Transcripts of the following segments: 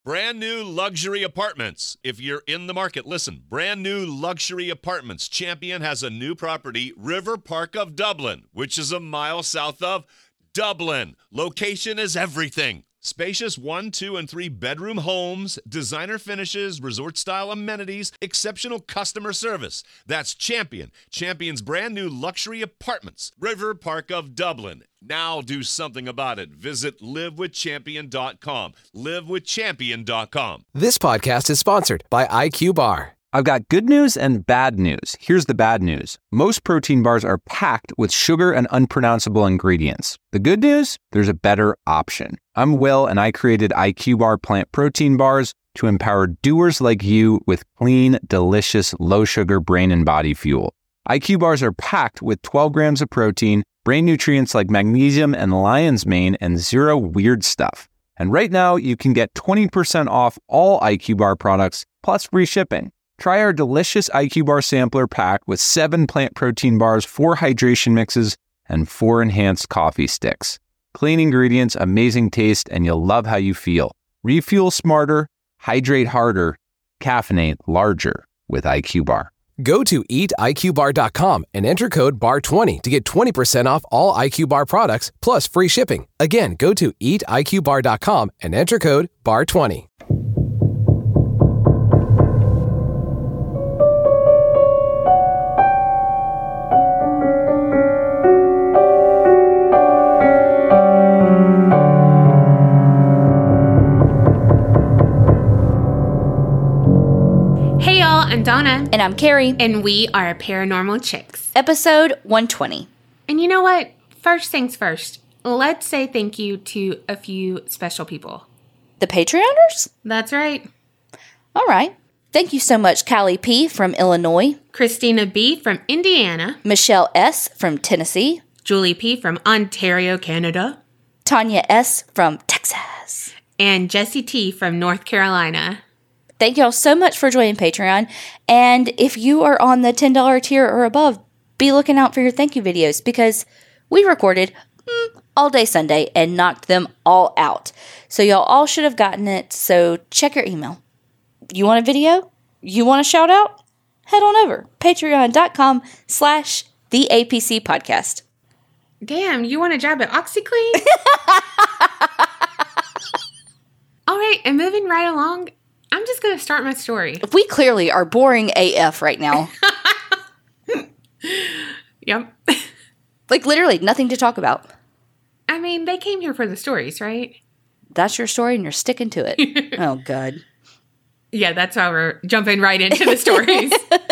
Brand new luxury apartments. If you're in the market, listen. Brand new luxury apartments. Champion has a new property, River Park of Dublin, which is a mile south of Dublin. Location is everything. Spacious 1, 2, and 3 bedroom homes, designer finishes, resort-style amenities, exceptional customer service. That's Champion. Champion's brand new luxury apartments, River Park of Dublin. Now do something about it. Visit livewithchampion.com. Livewithchampion.com. This podcast is sponsored by IQ Bar. I've got good news and bad news. Here's the bad news. Most protein bars are packed with sugar and unpronounceable ingredients. The good news? There's a better option. I'm Will, and I created IQ Bar plant protein bars to empower doers like you with clean, delicious, low-sugar brain and body fuel. IQ Bars are packed with 12 grams of protein, brain nutrients like magnesium and lion's mane, and zero weird stuff. And right now, you can get 20% off all IQ Bar products, plus free shipping. Try our delicious IQ Bar sampler pack with 7 plant protein bars, 4 hydration mixes, and 4 enhanced coffee sticks. Clean ingredients, amazing taste, and you'll love how you feel. Refuel smarter, hydrate harder, caffeinate larger with IQ Bar. Go to eatiqbar.com and enter code BAR20 to get 20% off all IQ Bar products plus free shipping. Again, go to eatiqbar.com and enter code BAR20. I'm Donna. And I'm Carrie. And we are Paranormal Chicks. Episode 120. And you know what? First things first. Let's say thank you to a few special people. The Patreoners? That's right. All right. Thank you so much, Callie P. from Illinois. Christina B. from Indiana. Michelle S. from Tennessee. Julie P. from Ontario, Canada. Tanya S. from Texas. And Jessie T. from North Carolina. Thank y'all so much for joining Patreon. And if you are on the $10 tier or above, be looking out for your thank you videos because we recorded all day Sunday and knocked them all out. So y'all all should have gotten it. So check your email. You want a video? You want a shout out? Head on over. Patreon.com/TheAPC podcast. Damn, you want a job at OxyClean? All right, and moving right along, I'm just going to start my story. We clearly are boring AF right now. Yep. Like literally nothing to talk about. I mean, they came here for the stories, right? That's your story and you're sticking to it. Oh, God. Yeah, that's how we're jumping right into the stories.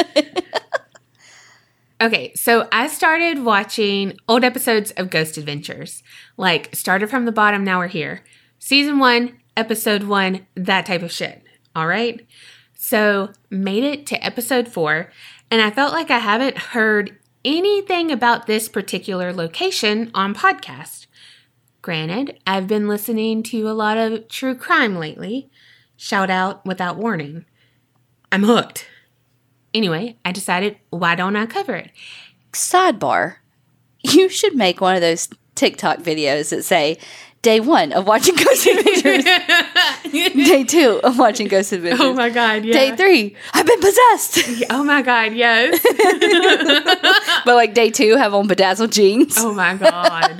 Okay, so I started watching old episodes of Ghost Adventures. Like, started from the bottom, now we're here. Season 1, episode 1, that type of shit. All right. So made it to episode 4, and I felt like I haven't heard anything about this particular location on podcast. Granted, I've been listening to a lot of true crime lately. Shout out without warning. I'm hooked. Anyway, I decided, why don't I cover it? Sidebar. You should make one of those TikTok videos that say, Day 1 of watching Ghost Adventures. Day 2 of watching Ghost Adventures. Oh my God, yeah. Day 3, I've been possessed. Oh my God, yes. But like day 2, have on bedazzled jeans. Oh my God.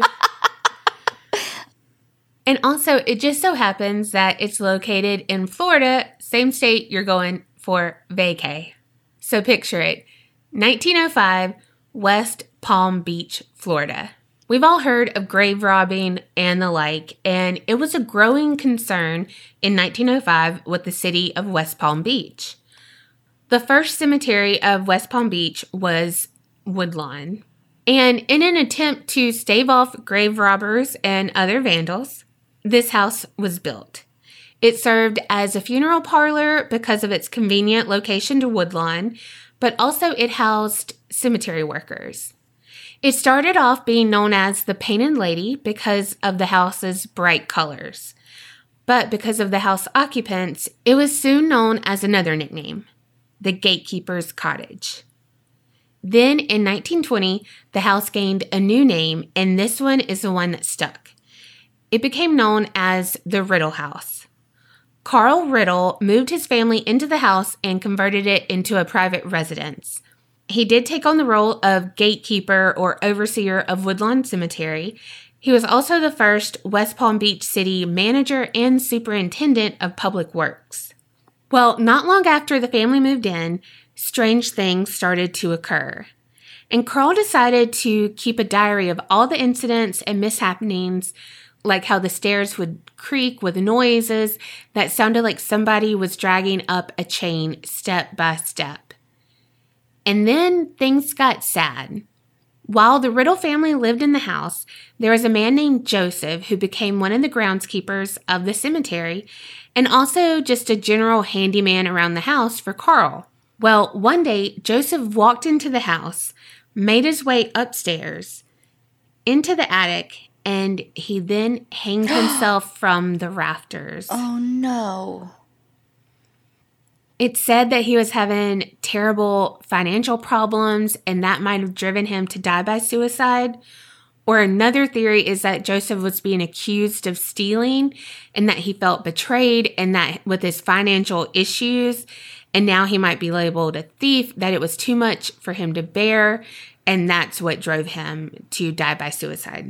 And also, it just so happens that it's located in Florida, same state you're going for vacay. So picture it, 1905, West Palm Beach, Florida. We've all heard of grave robbing and the like, and it was a growing concern in 1905 with the city of West Palm Beach. The first cemetery of West Palm Beach was Woodlawn. And in an attempt to stave off grave robbers and other vandals, this house was built. It served as a funeral parlor because of its convenient location to Woodlawn, but also it housed cemetery workers. It started off being known as the Painted Lady because of the house's bright colors. But because of the house occupants, it was soon known as another nickname, the Gatekeeper's Cottage. Then in 1920, the house gained a new name, and this one is the one that stuck. It became known as the Riddle House. Carl Riddle moved his family into the house and converted it into a private residence. He did take on the role of gatekeeper or overseer of Woodlawn Cemetery. He was also the first West Palm Beach City manager and superintendent of public works. Well, not long after the family moved in, strange things started to occur. And Carl decided to keep a diary of all the incidents and mishappenings, like how the stairs would creak with noises that sounded like somebody was dragging up a chain step by step. And then things got sad. While the Riddle family lived in the house, there was a man named Joseph who became one of the groundskeepers of the cemetery and also just a general handyman around the house for Carl. Well, one day, Joseph walked into the house, made his way upstairs into the attic, and he then hanged himself from the rafters. Oh, no. It's said that he was having terrible financial problems, and that might have driven him to die by suicide. Or another theory is that Joseph was being accused of stealing and that he felt betrayed, and that with his financial issues, and now he might be labeled a thief, that it was too much for him to bear, and that's what drove him to die by suicide.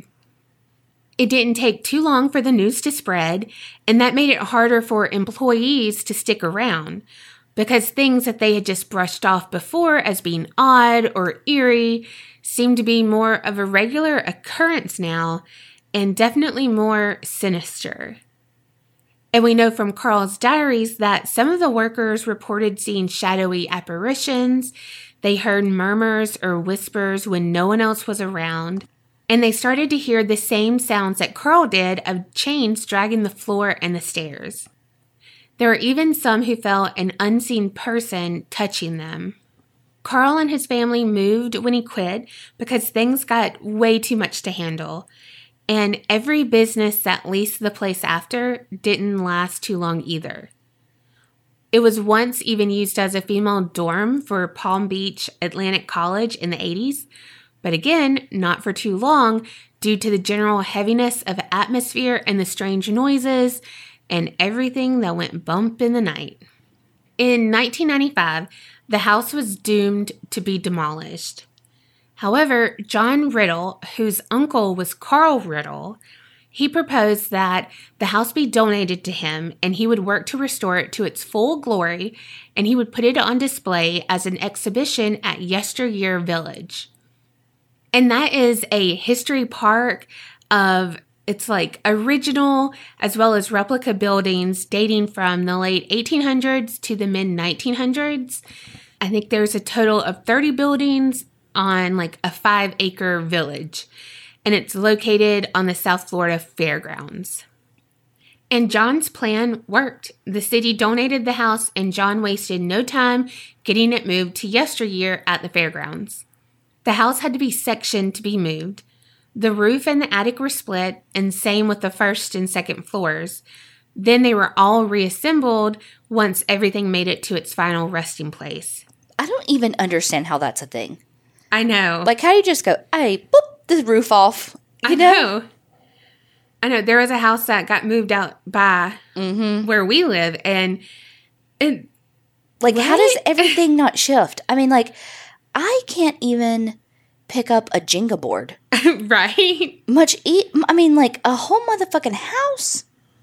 It didn't take too long for the news to spread, and that made it harder for employees to stick around because things that they had just brushed off before as being odd or eerie seemed to be more of a regular occurrence now and definitely more sinister. And we know from Carl's diaries that some of the workers reported seeing shadowy apparitions, they heard murmurs or whispers when no one else was around, and they started to hear the same sounds that Carl did of chains dragging the floor and the stairs. There were even some who felt an unseen person touching them. Carl and his family moved when he quit because things got way too much to handle, and every business that leased the place after didn't last too long either. It was once even used as a female dorm for Palm Beach Atlantic College in the 80s, but again, not for too long due to the general heaviness of atmosphere and the strange noises and everything that went bump in the night. In 1995, the house was doomed to be demolished. However, John Riddle, whose uncle was Carl Riddle, he proposed that the house be donated to him and he would work to restore it to its full glory, and he would put it on display as an exhibition at Yesteryear Village. And that is a history park of, it's like original as well as replica buildings dating from the late 1800s to the mid 1900s. I think there's a total of 30 buildings on like a 5-acre village, and it's located on the South Florida Fairgrounds. And John's plan worked. The city donated the house, and John wasted no time getting it moved to Yesteryear at the fairgrounds. The house had to be sectioned to be moved. The roof and the attic were split, and same with the first and second floors. Then they were all reassembled once everything made it to its final resting place. I don't even understand how that's a thing. I know. Like, how do you just go, hey, boop, the roof off? I know. There was a house that got moved out by where we live, and like, how does everything not shift? I mean, like, I can't even pick up a Jenga board. Right? I mean, like, a whole motherfucking house?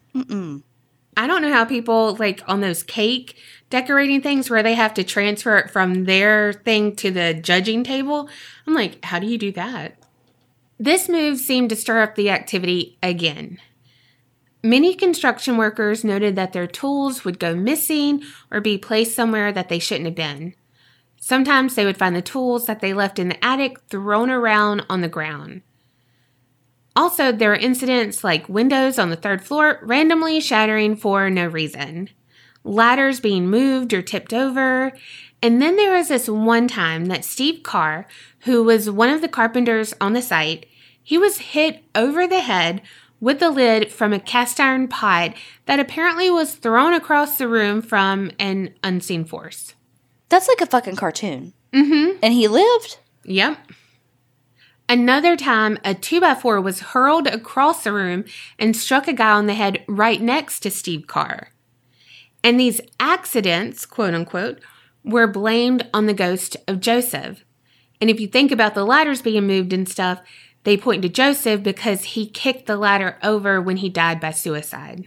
I don't know how people, like, on those cake decorating things where they have to transfer it from their thing to the judging table. I'm like, how do you do that? This move seemed to stir up the activity again. Many construction workers noted that their tools would go missing or be placed somewhere that they shouldn't have been. Sometimes they would find the tools that they left in the attic thrown around on the ground. Also, there were incidents like windows on the 3rd floor randomly shattering for no reason, ladders being moved or tipped over, and then there was this one time that Steve Carr, who was one of the carpenters on the site, he was hit over the head with the lid from a cast iron pot that apparently was thrown across the room from an unseen force. That's like a fucking cartoon. Mm-hmm. And he lived? Yep. Another time, a 2x4 was hurled across the room and struck a guy on the head right next to Steve Carr. And these accidents, quote unquote, were blamed on the ghost of Joseph. And if you think about the ladders being moved and stuff, they point to Joseph because he kicked the ladder over when he died by suicide.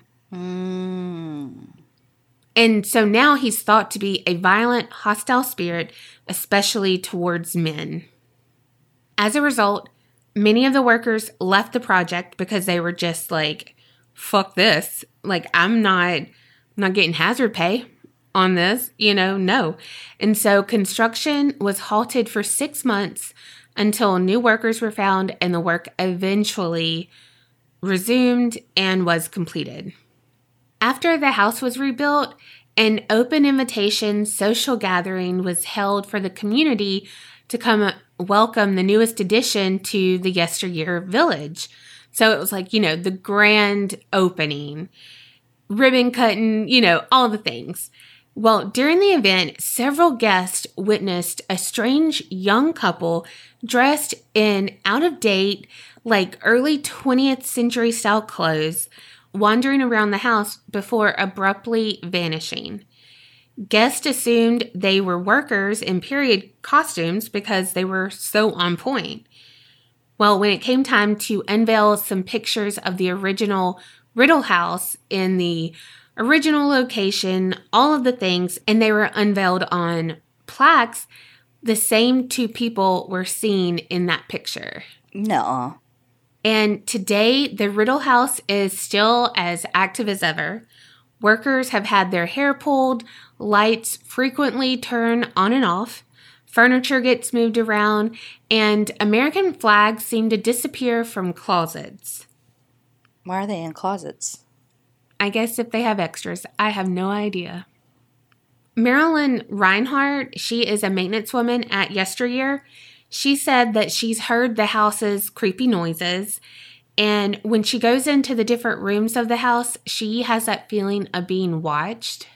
And so now he's thought to be a violent, hostile spirit, especially towards men. As a result, many of the workers left the project because they were just like, fuck this. Like, I'm not getting hazard pay on this, no. And so construction was halted for 6 months until new workers were found and the work eventually resumed and was completed. After the house was rebuilt, an open invitation social gathering was held for the community to come welcome the newest addition to the yesteryear village. So it was like, the grand opening, ribbon cutting, all the things. Well, during the event, several guests witnessed a strange young couple dressed in out-of-date, like early 20th century style clothes, wandering around the house before abruptly vanishing. Guests assumed they were workers in period costumes because they were so on point. Well, when it came time to unveil some pictures of the original Riddle House in the original location, all of the things, and they were unveiled on plaques, the same two people were seen in that picture. No. And today, the Riddle House is still as active as ever. Workers have had their hair pulled, lights frequently turn on and off, furniture gets moved around, and American flags seem to disappear from closets. Why are they in closets? I guess if they have extras. I have no idea. Marilyn Reinhardt, she is a maintenance woman at Yesteryear. She said that she's heard the house's creepy noises, and when she goes into the different rooms of the house, she has that feeling of being watched.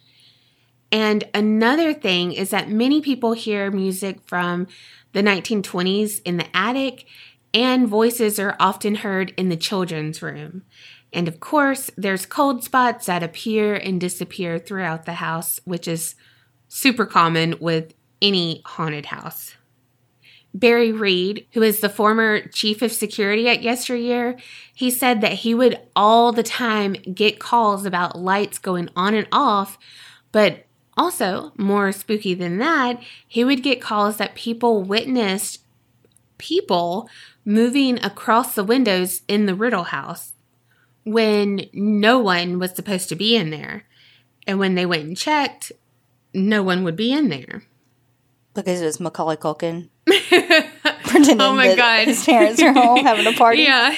And another thing is that many people hear music from the 1920s in the attic, and voices are often heard in the children's room. And of course, there's cold spots that appear and disappear throughout the house, which is super common with any haunted house. Barry Reed, who is the former chief of security at Yesteryear, he said that he would all the time get calls about lights going on and off, but also, more spooky than that, he would get calls that people witnessed people moving across the windows in the Riddle House when no one was supposed to be in there. And when they went and checked, no one would be in there. Because it was Macaulay Culkin pretending oh my God. his parents are home having a party. Yeah.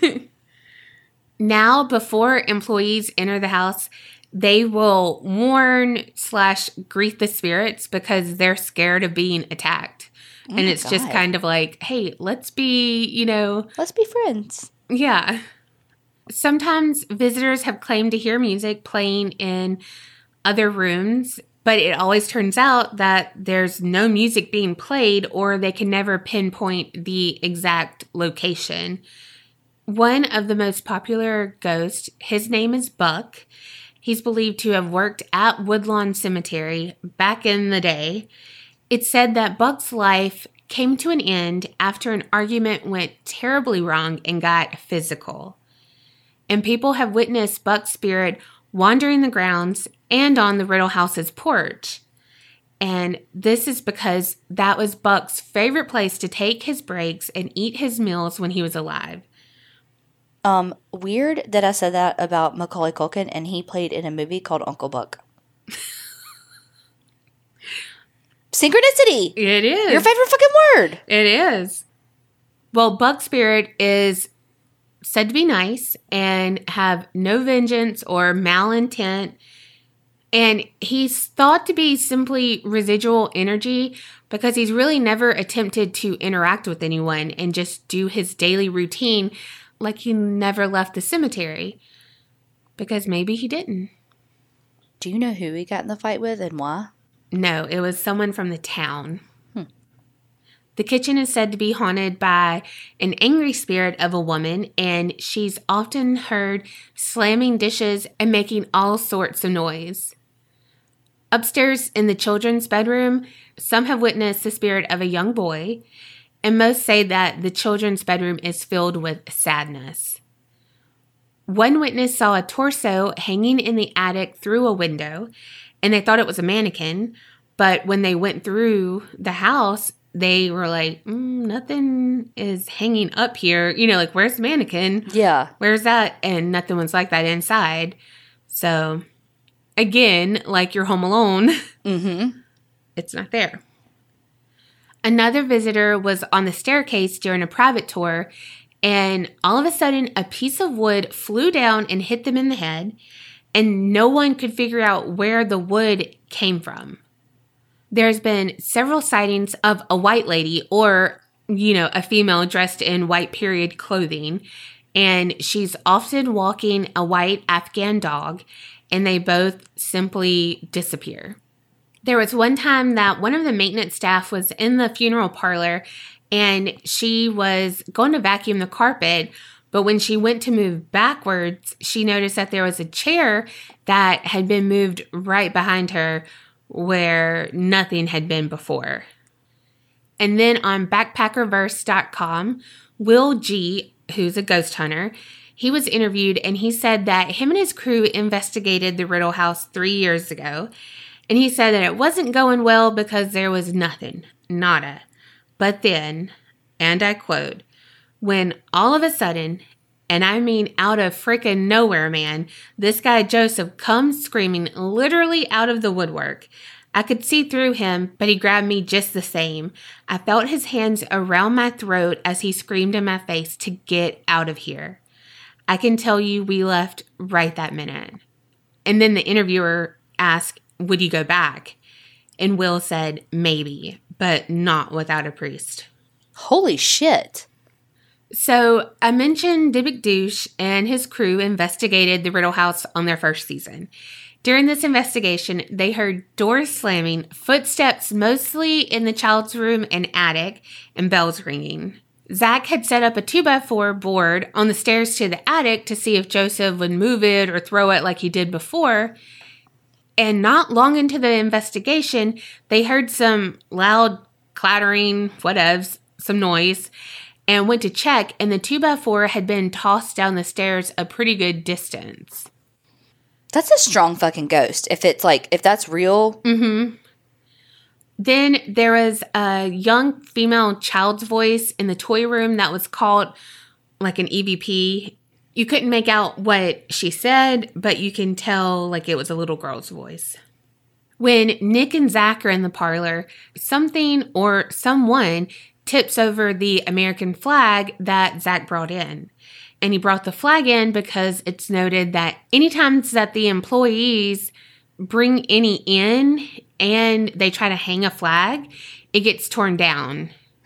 Now, before employees enter the house, they will warn/greet the spirits because they're scared of being attacked. And it's just kind of like, hey, let's be, Let's be friends. Yeah. Sometimes visitors have claimed to hear music playing in other rooms, but it always turns out that there's no music being played or they can never pinpoint the exact location. One of the most popular ghosts, his name is Buck. He's believed to have worked at Woodlawn Cemetery back in the day. It's said that Buck's life came to an end after an argument went terribly wrong and got physical. And people have witnessed Buck's spirit wandering the grounds and on the Riddle House's porch. And this is because that was Buck's favorite place to take his breaks and eat his meals when he was alive. Weird that I said that about Macaulay Culkin and he played in a movie called Uncle Buck. Synchronicity! It is. Your favorite fucking word! It is. Well, Buck's spirit is said to be nice and have no vengeance or malintent. And he's thought to be simply residual energy because he's really never attempted to interact with anyone and just do his daily routine like he never left the cemetery. Because maybe he didn't. Do you know who he got in the fight with and why? No, it was someone from the town. The kitchen is said to be haunted by an angry spirit of a woman, and she's often heard slamming dishes and making all sorts of noise. Upstairs in the children's bedroom, some have witnessed the spirit of a young boy, and most say that the children's bedroom is filled with sadness. One witness saw a torso hanging in the attic through a window, and they thought it was a mannequin, but when they went through the house, they were like, nothing is hanging up here. You know, like, where's the mannequin? Yeah. Where's that? And nothing was like that inside. So, again, like you're home alone, it's not there. Another visitor was on the staircase during a private tour, and all of a sudden, a piece of wood flew down and hit them in the head, and no one could figure out where the wood came from. There's been several sightings of a white lady or, a female dressed in white period clothing, and she's often walking a white Afghan dog, and they both simply disappear. There was one time that one of the maintenance staff was in the funeral parlor, and she was going to vacuum the carpet, but when she went to move backwards, she noticed that there was a chair that had been moved right behind her where nothing had been before. And then on backpackerverse.com, Will G., who's a ghost hunter, he was interviewed, and he said that him and his crew investigated the Riddle House 3 years ago, and he said that it wasn't going well because there was nothing, nada. But then, and I quote, when all of a sudden, and I mean out of freaking nowhere, man, this guy Joseph comes screaming literally out of the woodwork. I could see through him, but he grabbed me just the same. I felt his hands around my throat as he screamed in my face to get out of here. I can tell you we left right that minute. And then the interviewer asked, would you go back? And Will said, maybe, but not without a priest. Holy shit. So I mentioned Dybbuk Doosh and his crew investigated the Riddle House on their first season. During this investigation, they heard doors slamming, footsteps mostly in the child's room and attic, and bells ringing. Zach had set up a 2x4 board on the stairs to the attic to see if Joseph would move it or throw it like he did before. And not long into the investigation, they heard some loud clattering, whatevs, some noise, and went to check, and the 2x4 had been tossed down the stairs a pretty good distance. That's a strong fucking ghost. If that's real. Mm-hmm. Then there was a young female child's voice in the toy room that was called like an EVP. You couldn't make out what she said, but you can tell like it was a little girl's voice. When Nick and Zach are in the parlor, something or someone tips over the American flag that Zach brought in. And he brought the flag in because it's noted that anytime that the employees bring any in and they try to hang a flag, it gets torn down.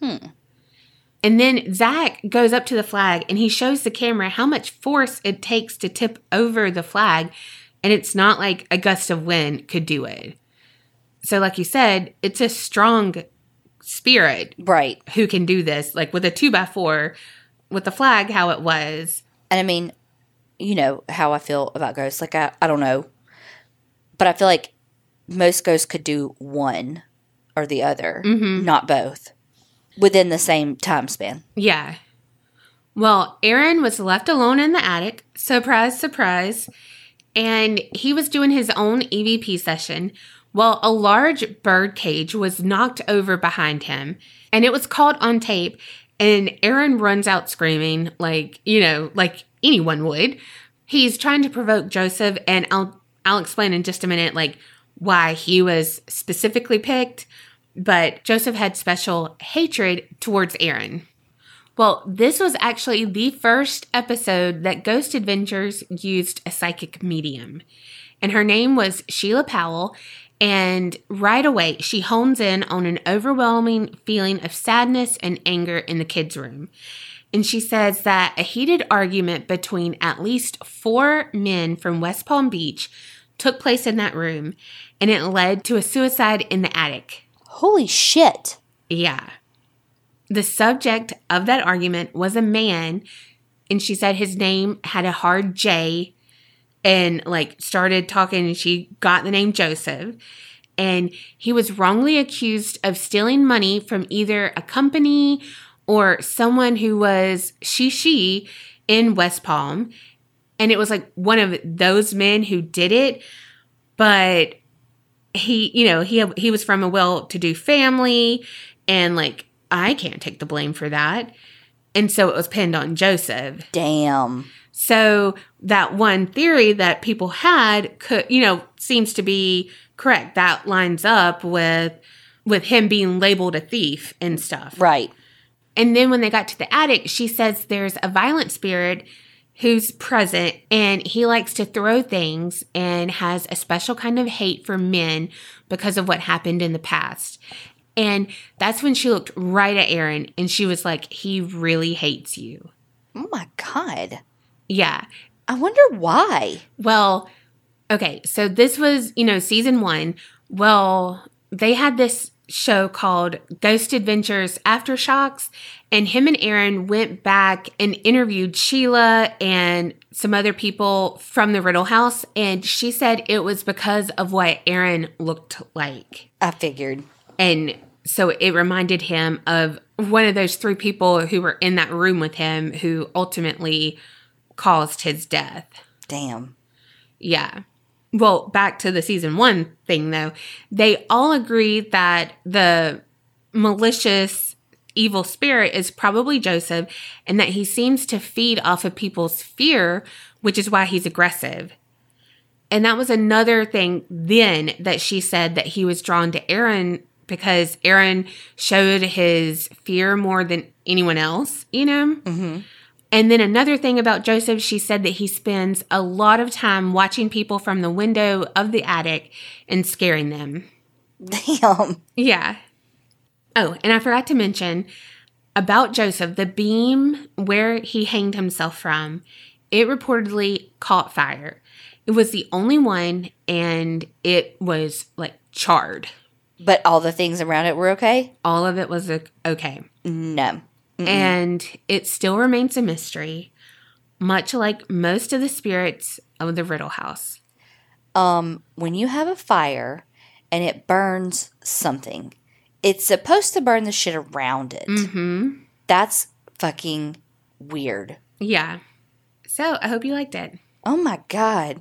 And then Zach goes up to the flag and he shows the camera how much force it takes to tip over the flag. And it's not like a gust of wind could do it. So like you said, it's a strong spirit. Right. Who can do this. Like with a 2x4, with the flag, how it was. And I mean, you know how I feel about ghosts. Like, I don't know. But I feel like most ghosts could do one or the other, not both, within the same time span. Yeah. Well, Aaron was left alone in the attic. Surprise, surprise. And he was doing his own EVP session. Well, a large bird cage was knocked over behind him. And it was caught on tape. And Aaron runs out screaming like anyone would. He's trying to provoke Joseph, and I'll explain in just a minute, like, why he was specifically picked. But Joseph had special hatred towards Aaron. Well, this was actually the first episode that Ghost Adventures used a psychic medium. And her name was Sheila Powell. And right away, she hones in on an overwhelming feeling of sadness and anger in the kids' room. And she says that a heated argument between at least 4 men from West Palm Beach took place in that room, and it led to a suicide in the attic. Holy shit. Yeah. the subject of that argument was a man, and she said his name had a hard J, and like started talking, and she got the name Joseph. And he was wrongly accused of stealing money from either a company or someone who was she in West Palm. And it was like one of those men who did it. But he was from a well-to-do family, and like, I can't take the blame for that. And so it was pinned on Joseph. Damn. So that one theory that people had seems to be correct. That lines up with him being labeled a thief and stuff. Right. And then when they got to the attic, she says there's a violent spirit who's present, and he likes to throw things and has a special kind of hate for men because of what happened in the past. And that's when she looked right at Aaron, and she was like, he really hates you. Oh my God. Yeah. I wonder why. Well, okay, so this was, season 1. Well, they had this show called Ghost Adventures Aftershocks, and him and Aaron went back and interviewed Sheila and some other people from the Riddle House, and she said it was because of what Aaron looked like. I figured. And so it reminded him of one of those 3 people who were in that room with him who ultimately caused his death. Damn. Yeah. Well, back to the season 1 thing, though. They all agree that the malicious evil spirit is probably Joseph, and that he seems to feed off of people's fear, which is why he's aggressive. And that was another thing then that she said, that he was drawn to Aaron because Aaron showed his fear more than anyone else, Mm-hmm. And then another thing about Joseph, she said that he spends a lot of time watching people from the window of the attic and scaring them. Damn. Yeah. Oh, and I forgot to mention about Joseph, the beam where he hanged himself from, it reportedly caught fire. It was the only one, and it was like charred. But all the things around it were okay? All of it was okay. No. Mm-mm. And it still remains a mystery, much like most of the spirits of the Riddle House. When you have a fire and it burns something, it's supposed to burn the shit around it. Mm-hmm. That's fucking weird. Yeah. So I hope you liked it. Oh my God.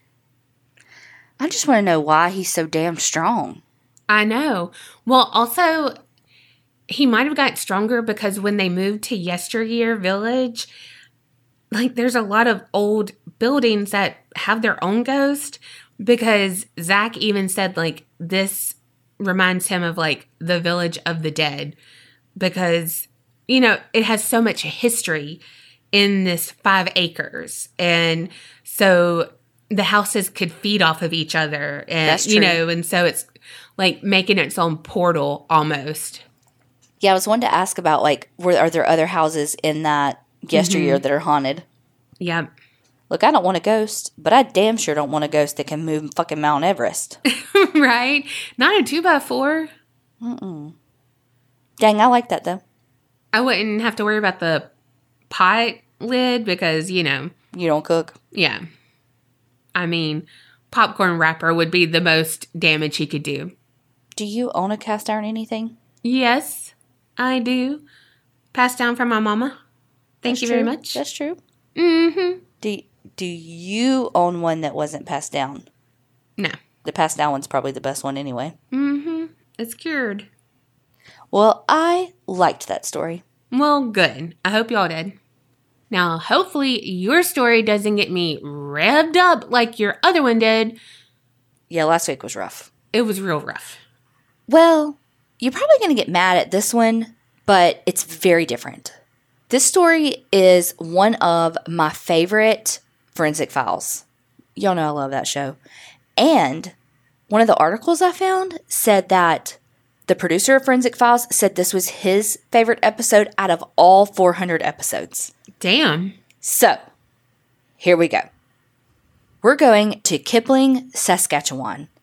I just want to know why he's so damn strong. I know. Well, also, he might have got stronger because when they moved to Yesteryear Village, like, there's a lot of old buildings that have their own ghost, because Zach even said, like, this reminds him of, like, the Village of the Dead, because, it has so much history in this 5 acres. And so the houses could feed off of each other. And, that's true. And so it's like making its own portal almost. Yeah, I was wanting to ask about, like, are there other houses in that Yesteryear that are haunted? Yeah. Look, I don't want a ghost, but I damn sure don't want a ghost that can move fucking Mount Everest. Right? Not a 2x4. Mm-mm. Dang, I like that, though. I wouldn't have to worry about the pot lid because, You don't cook? Yeah. I mean, popcorn wrapper would be the most damage he could do. Do you own a cast iron anything? Yes, I do. Passed down from my mama. Thank you very much. That's true. Mm-hmm. Do you own one that wasn't passed down? No. The passed down one's probably the best one anyway. Mm-hmm. It's cured. Well, I liked that story. Well, good. I hope y'all did. Now, hopefully your story doesn't get me revved up like your other one did. Yeah, last week was rough. It was real rough. Well, you're probably going to get mad at this one, but it's very different. This story is one of my favorite Forensic Files. Y'all know I love that show. And one of the articles I found said that the producer of Forensic Files said this was his favorite episode out of all 400 episodes. Damn. So, here we go. We're going to Kipling, Saskatchewan.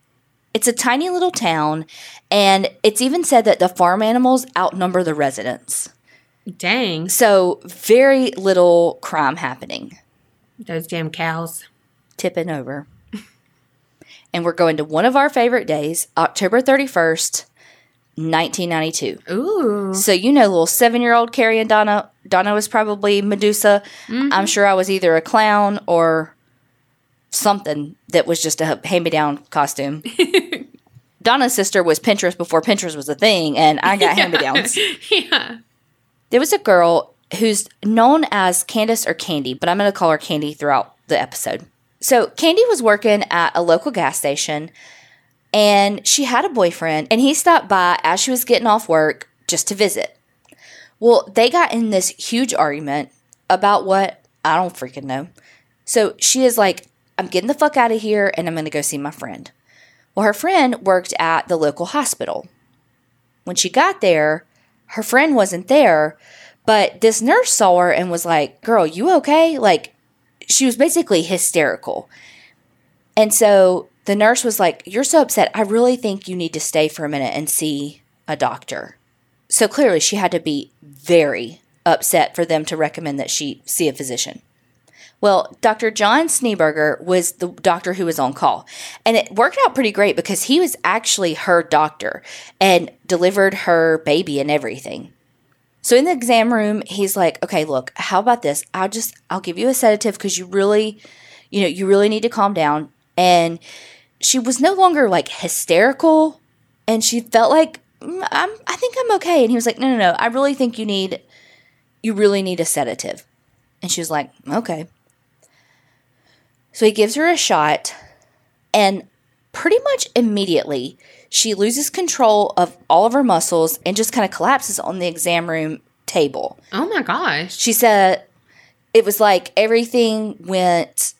It's a tiny little town, and it's even said that the farm animals outnumber the residents. Dang. So very little crime happening. Those damn cows. Tipping over. And we're going to one of our favorite days, October 31st, 1992. Ooh. So you know little 7-year-old Carrie and Donna. Donna was probably Medusa. Mm-hmm. I'm sure I was either a clown or something that was just a hand-me-down costume. Donna's sister was Pinterest before Pinterest was a thing, and I got hand-me-downs. Yeah. There was a girl who's known as Candace or Candy, but I'm going to call her Candy throughout the episode. So Candy was working at a local gas station, and she had a boyfriend, and he stopped by as she was getting off work just to visit. Well, they got in this huge argument about what? I don't freaking know. So she is like, I'm getting the fuck out of here, and I'm going to go see my friend. Well, her friend worked at the local hospital. When she got there, her friend wasn't there, but this nurse saw her and was like, girl, you okay? Like, she was basically hysterical. And so the nurse was like, you're so upset. I really think you need to stay for a minute and see a doctor. So clearly she had to be very upset for them to recommend that she see a physician. Well, Dr. John Schneeberger was the doctor who was on call. And it worked out pretty great because he was actually her doctor and delivered her baby and everything. So in the exam room, he's like, okay, look, how about this? I'll give you a sedative because you really need to calm down. And she was no longer like hysterical, and she felt like, I think I'm okay. And he was like, no, I really think you really need a sedative. And she was like, okay. So he gives her a shot, and pretty much immediately she loses control of all of her muscles and just kind of collapses on the exam room table. Oh my gosh. She said it was like everything went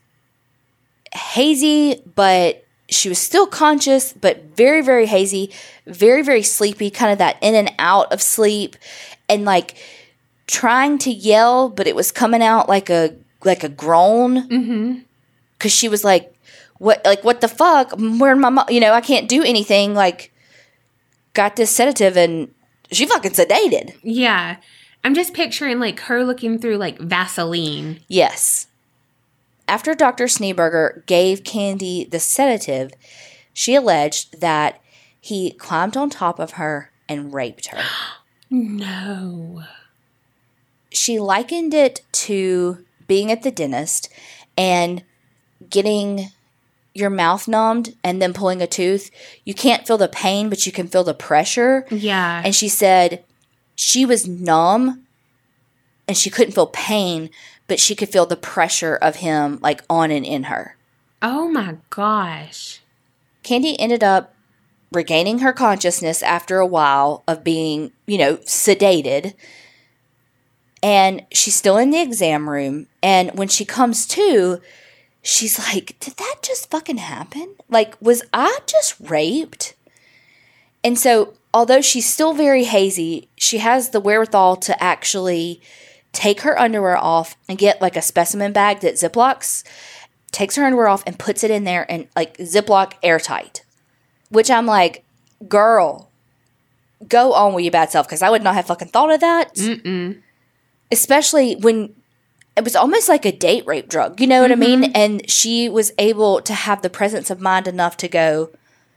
hazy, but she was still conscious, but very, very hazy, very, very sleepy, kind of that in and out of sleep, and like trying to yell, but it was coming out like a groan. Mm-hmm. Because she was like, what the fuck? Where my mom? I can't do anything. Like, got this sedative, and she fucking sedated. Yeah. I'm just picturing, like, her looking through, like, Vaseline. Yes. After Dr. Schneeberger gave Candy the sedative, she alleged that he climbed on top of her and raped her. No. She likened it to being at the dentist and getting your mouth numbed and then pulling a tooth. You can't feel the pain, but you can feel the pressure. Yeah. And she said she was numb and she couldn't feel pain, but she could feel the pressure of him like on and in her. Oh my gosh. Candy ended up regaining her consciousness after a while of being, sedated. And she's still in the exam room. And when she comes to, she's like, did that just fucking happen? Like, was I just raped? And so, although she's still very hazy, she has the wherewithal to actually take her underwear off and get like a specimen bag that Ziplocs, takes her underwear off and puts it in there and like Ziploc airtight. Which I'm like, girl, go on with your bad self, because I would not have fucking thought of that. Mm-mm. Especially when it was almost like a date rape drug, you know what I mean? And she was able to have the presence of mind enough to go,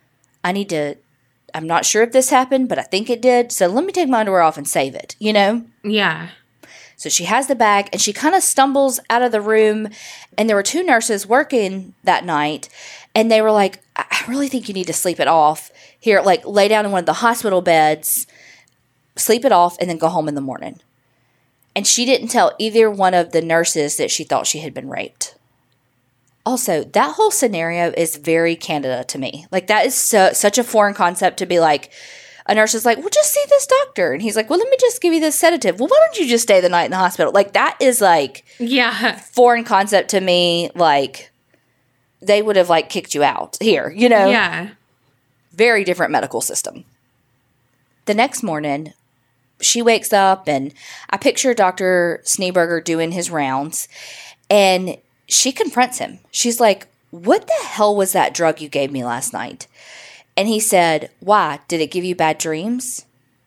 I'm not sure if this happened, but I think it did. So let me take my underwear off and save it, Yeah. So she has the bag and she kind of stumbles out of the room. And there were 2 nurses working that night. And they were like, I really think you need to sleep it off. Here, like lay down in one of the hospital beds, sleep it off, and then go home in the morning. And she didn't tell either one of the nurses that she thought she had been raped. Also, that whole scenario is very Canada to me. Like, that is such a foreign concept to be like, a nurse is like, well, just see this doctor. And he's like, well, let me just give you this sedative. Well, why don't you just stay the night in the hospital? Like, that is like, yeah, foreign concept to me. Like, they would have like kicked you out here, Yeah. Very different medical system. The next morning, she wakes up and I picture Dr. Schneeberger doing his rounds, and she confronts him. She's like, what the hell was that drug you gave me last night? And he said, why? Did it give you bad dreams?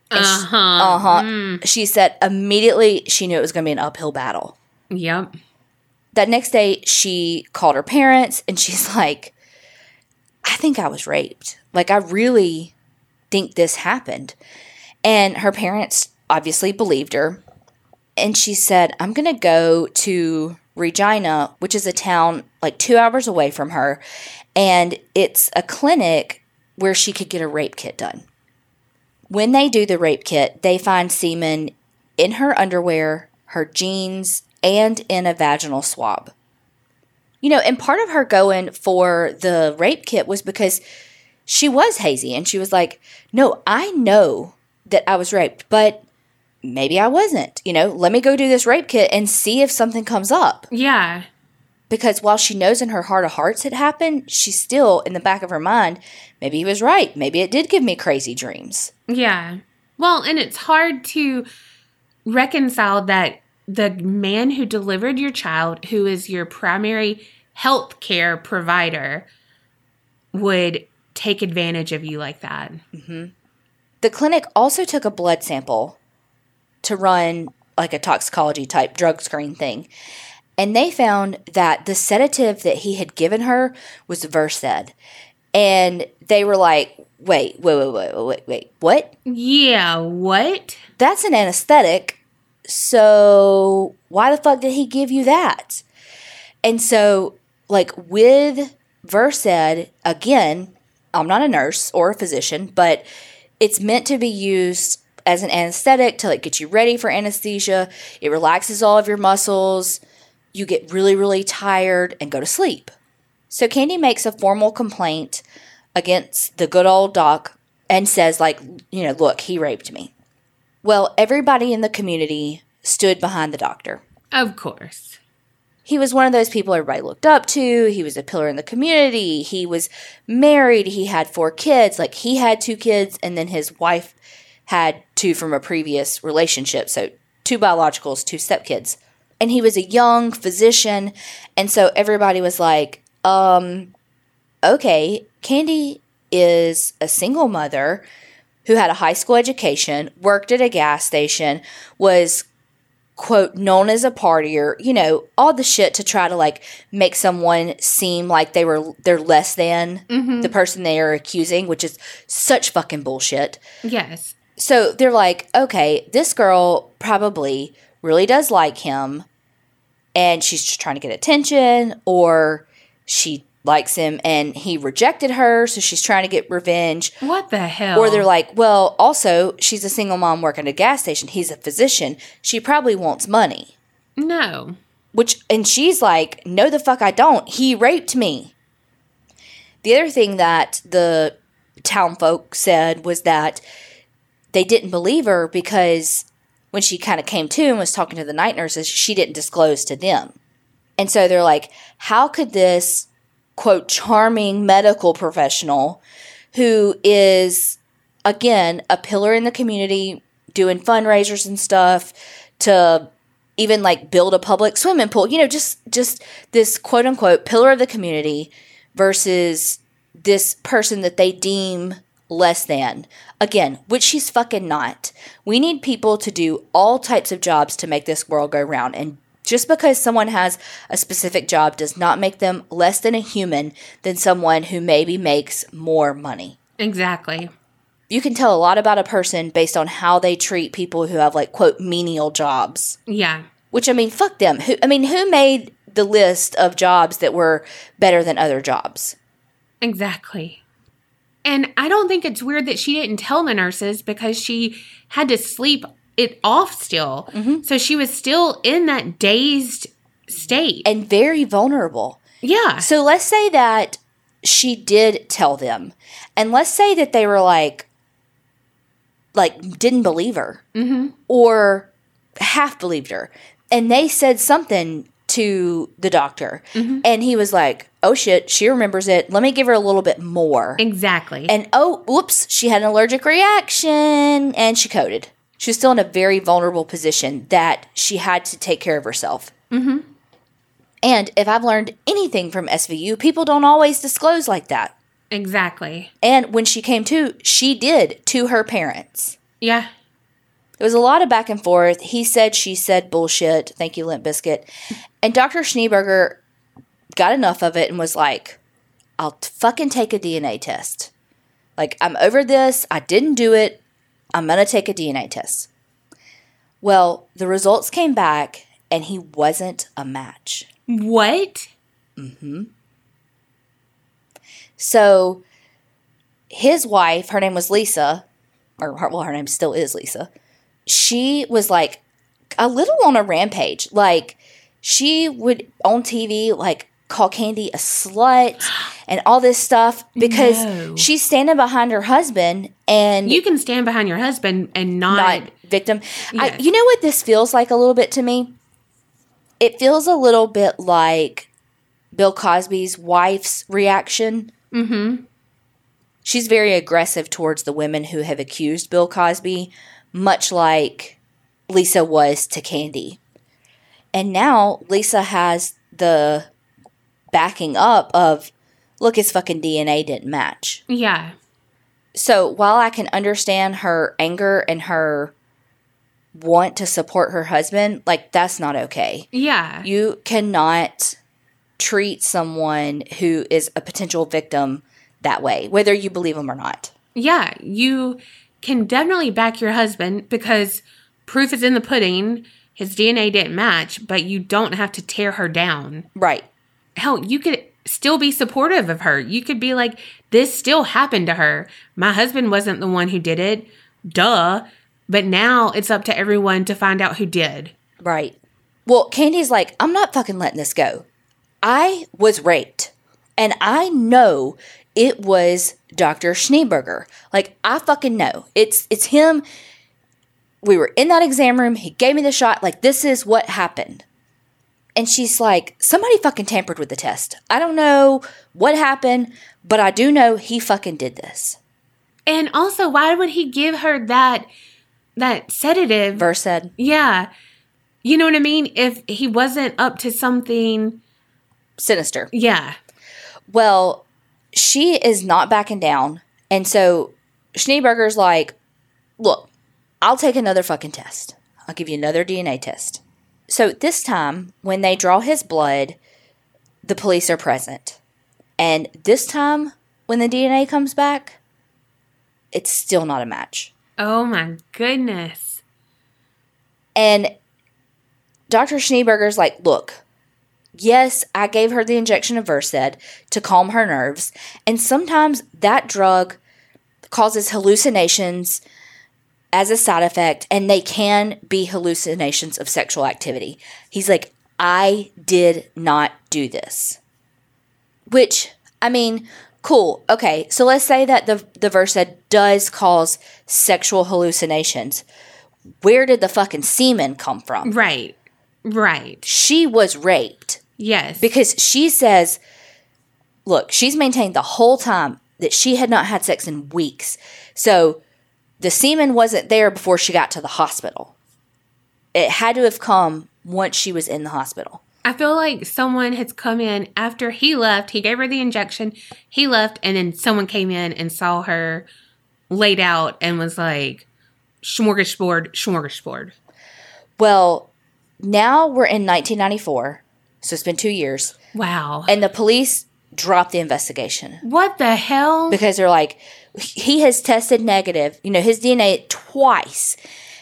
She said immediately she knew it was going to be an uphill battle. Yep. That next day, she called her parents, and she's like, I think I was raped. Like, I really think this happened. And her parents obviously believed her. And she said, I'm going to go to Regina, which is a town like 2 hours away from her. And it's a clinic where she could get a rape kit done. When they do the rape kit, they find semen in her underwear, her jeans, and in a vaginal swab. You know, and part of her going for the rape kit was because she was hazy. And she was like, no, I know that I was raped, but maybe I wasn't. You know, let me go do this rape kit and see if something comes up. Yeah. Because while she knows in her heart of hearts it happened, she's still in the back of her mind, maybe he was right. Maybe it did give me crazy dreams. Yeah. Well, and it's hard to reconcile that the man who delivered your child, who is your primary health care provider, would take advantage of you like that. Mm-hmm. The clinic also took a blood sample to run like a toxicology type drug screen thing. And they found that the sedative that he had given her was Versed. And they were like, wait, what? Yeah, what? That's an anesthetic. So why the fuck did he give you that? And so, like, with Versed, again, I'm not a nurse or a physician, but it's meant to be used as an anesthetic to, like, get you ready for anesthesia. It relaxes all of your muscles. You get really, really tired and go to sleep. So Candy makes a formal complaint against the good old doc and says, like, you know, look, he raped me. Well, everybody in the community stood behind the doctor. Of course. He was one of those people everybody looked up to. He was a pillar in the community. He was married. He had 4 kids. Like, he had 2 kids, and then his wife had 2 from a previous relationship. So 2 biologicals, 2 stepkids. And he was a young physician. And so everybody was like, okay, Candy is a single mother who had a high school education, worked at a gas station, was, quote, known as a partier, you know, all the shit to try to, like, make someone seem like they're less than the person they are accusing, which is such fucking bullshit. Yes. So they're like, okay, this girl probably really does like him, and she's just trying to get attention, or she likes him and he rejected her, so she's trying to get revenge. What the hell? Or they're like, well, also, she's a single mom working at a gas station. He's a physician. She probably wants money. No. And she's like, no, the fuck I don't. He raped me. The other thing that the town folk said was that they didn't believe her because when she kind of came to and was talking to the night nurses, she didn't disclose to them. And so they're like, how could this, quote, charming medical professional who is, again, a pillar in the community, doing fundraisers and stuff to even, like, build a public swimming pool, you know, just this, quote unquote, pillar of the community versus this person that they deem less than. Again, which she's fucking not. We need people to do all types of jobs to make this world go round. And just because someone has a specific job does not make them less than a human than someone who maybe makes more money. Exactly. You can tell a lot about a person based on how they treat people who have, like, quote, menial jobs. Yeah. Which, I mean, fuck them. Who made the list of jobs that were better than other jobs? Exactly. And I don't think it's weird that she didn't tell the nurses because she had to sleep it off still. Mm-hmm. So she was still in that dazed state. And very vulnerable. Yeah. So let's say that she did tell them. And let's say that they were like didn't believe her. Mm-hmm. Or half believed her. And they said something to the doctor. Mm-hmm. And he was like, oh shit, she remembers it. Let me give her a little bit more. Exactly. And oh, whoops, she had an allergic reaction and she coded. She was still in a very vulnerable position that she had to take care of herself. Mm-hmm. And if I've learned anything from SVU, people don't always disclose like that. Exactly. And when she came to, she did to her parents. Yeah. There was a lot of back and forth. He said, she said bullshit. Thank you, Limp Bizkit. And Dr. Schneeberger got enough of it and was like, I'll fucking take a DNA test. Like, I'm over this. I didn't do it. I'm going to take a DNA test. Well, the results came back and he wasn't a match. What? So his wife, her name was Lisa, her name still is Lisa. She was like a little on a rampage. Like, she would on TV like call Kandi a slut and all this stuff because she's standing behind her husband. And you can stand behind your husband and not victim. Yes. You know what this feels like a little bit to me? It feels a little bit like Bill Cosby's wife's reaction. Mm-hmm. She's very aggressive towards the women who have accused Bill Cosby, much like Lisa was to Kandi. And now Lisa has the backing up of, look, his fucking DNA didn't match. Yeah. So while I can understand her anger and her want to support her husband, like, that's not okay. Yeah. You cannot treat someone who is a potential victim that way, whether you believe them or not. Yeah. You can definitely back your husband because proof is in the pudding. His DNA didn't match, but you don't have to tear her down. Right. Hell, you could still be supportive of her. You could be like, this still happened to her. My husband wasn't the one who did it. Duh. But now it's up to everyone to find out who did. Right. Well, Candy's like, I'm not fucking letting this go. I was raped. And I know it was Dr. Schneeberger. Like, I fucking know. It's him. We were in that exam room. He gave me the shot. Like, this is what happened. And she's like, somebody fucking tampered with the test. I don't know what happened, but I do know he fucking did this. And also, why would he give her that sedative? Versed. Yeah. You know what I mean? If he wasn't up to something sinister. Yeah. Well, she is not backing down. And so Schneeberger's like, look, I'll take another fucking test. I'll give you another DNA test. So this time, when they draw his blood, the police are present. And this time, when the DNA comes back, it's still not a match. Oh my goodness. And Dr. Schneeberger's like, look, yes, I gave her the injection of Versed to calm her nerves. And sometimes that drug causes hallucinations as a side effect, and they can be hallucinations of sexual activity. He's like, I did not do this. Which, I mean, cool. Okay, so let's say that the Versed does cause sexual hallucinations. Where did the fucking semen come from? Right. Right. She was raped. Yes. Because she says, look, she's maintained the whole time that she had not had sex in weeks. So the semen wasn't there before she got to the hospital. It had to have come once she was in the hospital. I feel like someone has come in after he left. He gave her the injection. He left, and then someone came in and saw her laid out and was like, smorgasbord, smorgasbord. Well, now we're in 1994, so it's been 2 years. Wow. And the police dropped the investigation. What the hell? Because they're like, he has tested negative, his DNA twice.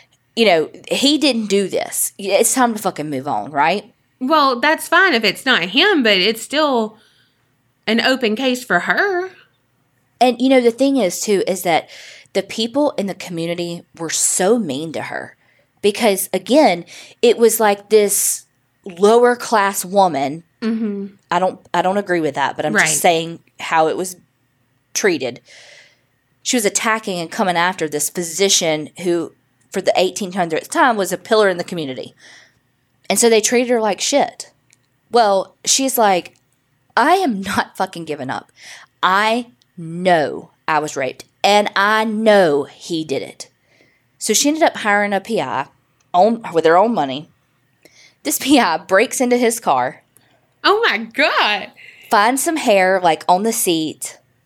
He didn't do this. It's time to fucking move on, right? Well, that's fine if it's not him, but it's still an open case for her. And, the thing is, too, is that the people in the community were so mean to her. Because, again, it was like this lower class woman. Mm-hmm. I don't agree with that, but I'm just saying how it was treated. She was attacking and coming after this physician who, for the 1800th time, was a pillar in the community. And so they treated her like shit. Well, she's like, I am not fucking giving up. I know I was raped, and I know he did it. So she ended up hiring a PI with her own money. This PI breaks into his car. Oh my God. Finds some hair, on the seat,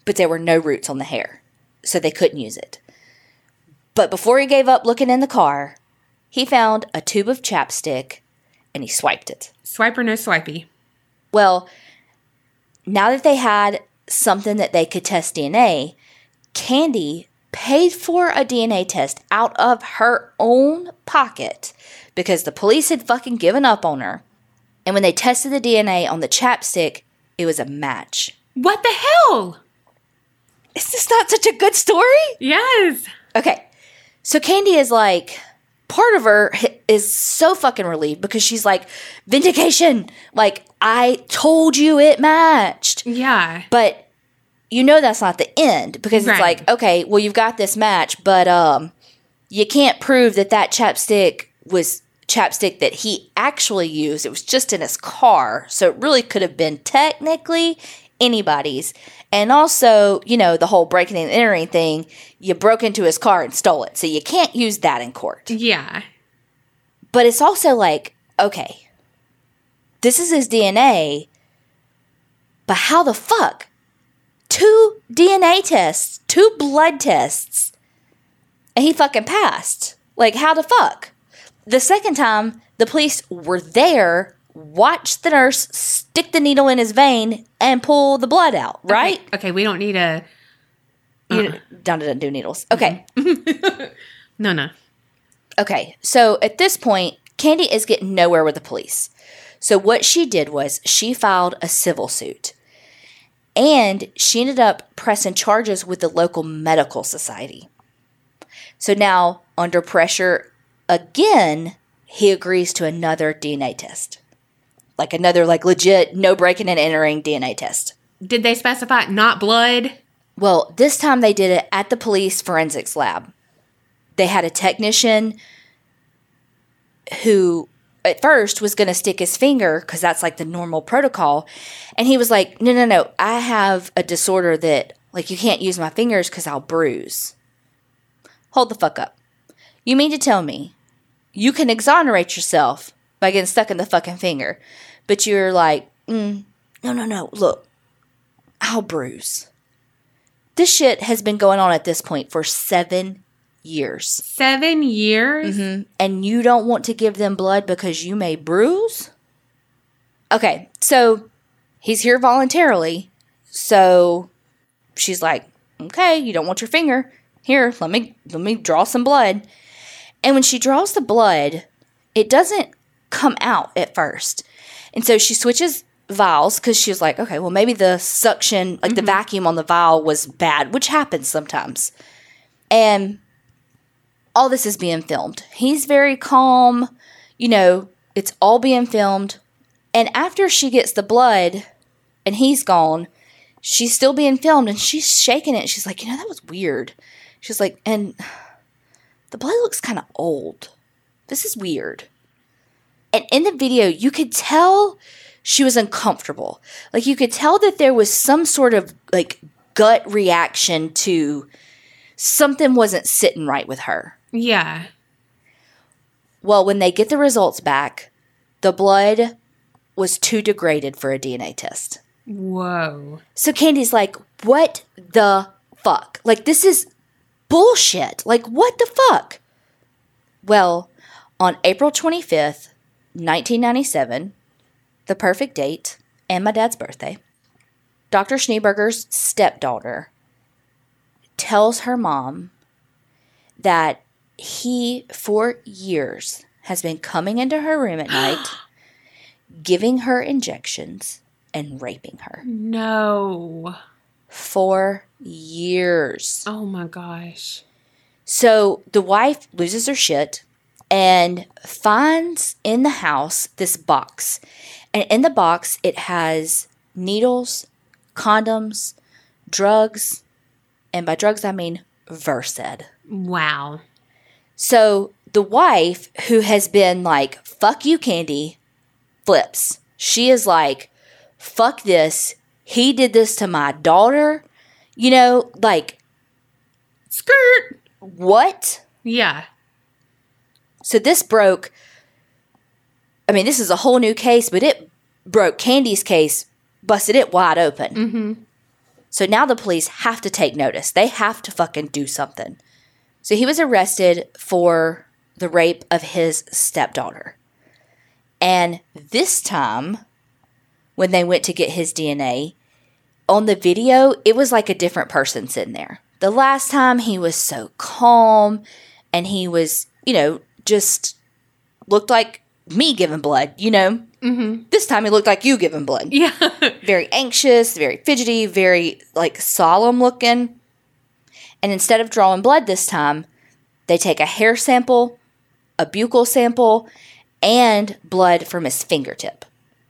but there were no roots on the hair, so they couldn't use it. But before he gave up looking in the car, he found a tube of chapstick and he swiped it. Swipe or no swipey? Well, now that they had something that they could test DNA, Candy paid for a DNA test out of her own pocket because the police had fucking given up on her. And when they tested the DNA on the chapstick, it was a match. What the hell? Is this not such a good story? Yes. Okay. So Candy is like, part of her is so fucking relieved because she's like, vindication. Like, I told you it matched. Yeah. But you know that's not the end because it's Right. like, okay, well, you've got this match, but you can't prove that chapstick was chapstick that he actually used. It was just in his car. So it really could have been technically anybody's. And also, you know, the whole breaking and entering thing, you broke into his car and stole it. So you can't use that in court. Yeah. But it's also like, okay, this is his DNA, but how the fuck? 2 DNA tests, 2 blood tests, and he fucking passed. Like, how the fuck? The second time, the police were there, watched the nurse stick the needle in his vein and pull the blood out, right? Okay, we don't need a... You don't do needles. Okay. No. Okay, so at this point, Candy is getting nowhere with the police. So what she did was she filed a civil suit. And she ended up pressing charges with the local medical society. So now, under pressure again, he agrees to another DNA test. Like another, like legit, no breaking and entering DNA test. Did they specify not blood? Well, this time they did it at the police forensics lab. They had a technician who at first was going to stick his finger because that's like the normal protocol. And he was like, no, I have a disorder that like you can't use my fingers because I'll bruise. Hold the fuck up. You mean to tell me you can exonerate yourself by getting stuck in the fucking finger, but you're like, no, look, I'll bruise. This shit has been going on at this point for 7 years. 7 years? Mm-hmm. And you don't want to give them blood because you may bruise? Okay, so he's here voluntarily. So she's like, okay, you don't want your finger. Here, let me draw some blood. And when she draws the blood, it doesn't come out at first. And so she switches vials because she was like, okay, well, maybe the suction, like the vacuum on the vial was bad, which happens sometimes. And all this is being filmed. He's very calm. You know, it's all being filmed. And after she gets the blood and he's gone, she's still being filmed and she's shaking it. She's like, that was weird. She's like, and the blood looks kind of old. This is weird. And in the video, you could tell she was uncomfortable. Like, you could tell that there was some sort of, like, gut reaction to something wasn't sitting right with her. Yeah. Well, when they get the results back, the blood was too degraded for a DNA test. Whoa. So Candy's like, what the fuck? Like, this is bullshit. Like, what the fuck? Well, on April 25th, 1997, the perfect date, and my dad's birthday, Dr. Schneeberger's stepdaughter tells her mom that he, for years, has been coming into her room at night, giving her injections, and raping her. No. For years. Oh my gosh. So the wife loses her shit and finds in the house this box. And in the box, it has needles, condoms, drugs, and by drugs, I mean Versed. Wow. So the wife, who has been like, fuck you, Candy, flips. She is like, fuck this. He did this to my daughter. Like, Skirt. what? Yeah. So this broke, this is a whole new case, but it broke Candy's case, busted it wide open. Mm-hmm. So now the police have to take notice. They have to fucking do something. So he was arrested for the rape of his stepdaughter. And this time, when they went to get his DNA, on the video, it was like a different person sitting there. The last time he was so calm and he was, just looked like me giving blood, Mm-hmm. This time he looked like you giving blood. Yeah. Very anxious, very fidgety, very solemn looking. And instead of drawing blood this time, they take a hair sample, a buccal sample, and blood from his fingertip.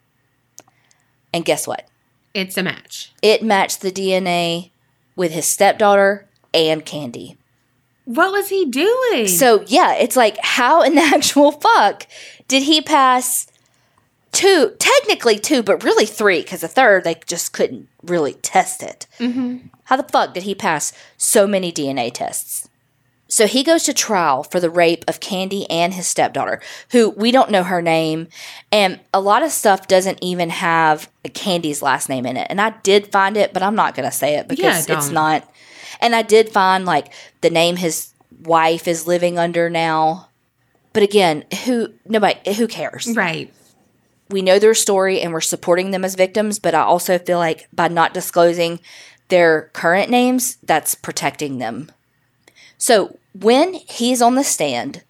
And guess what? It's a match. It matched the DNA with his stepdaughter and Candy. What was he doing? So, yeah, it's like, how in the actual fuck did he pass technically two, but really three, because the third, they just couldn't really test it. Mm-hmm. How the fuck did he pass so many DNA tests? So he goes to trial for the rape of Candy and his stepdaughter, who we don't know her name, and a lot of stuff doesn't even have Candy's last name in it. And I did find it, but I'm not going to say it because it's not. And I did find the name his wife is living under now. But again, who cares? Right. We know their story and we're supporting them as victims, but I also feel like by not disclosing their current names, that's protecting them. So when he's on the stand,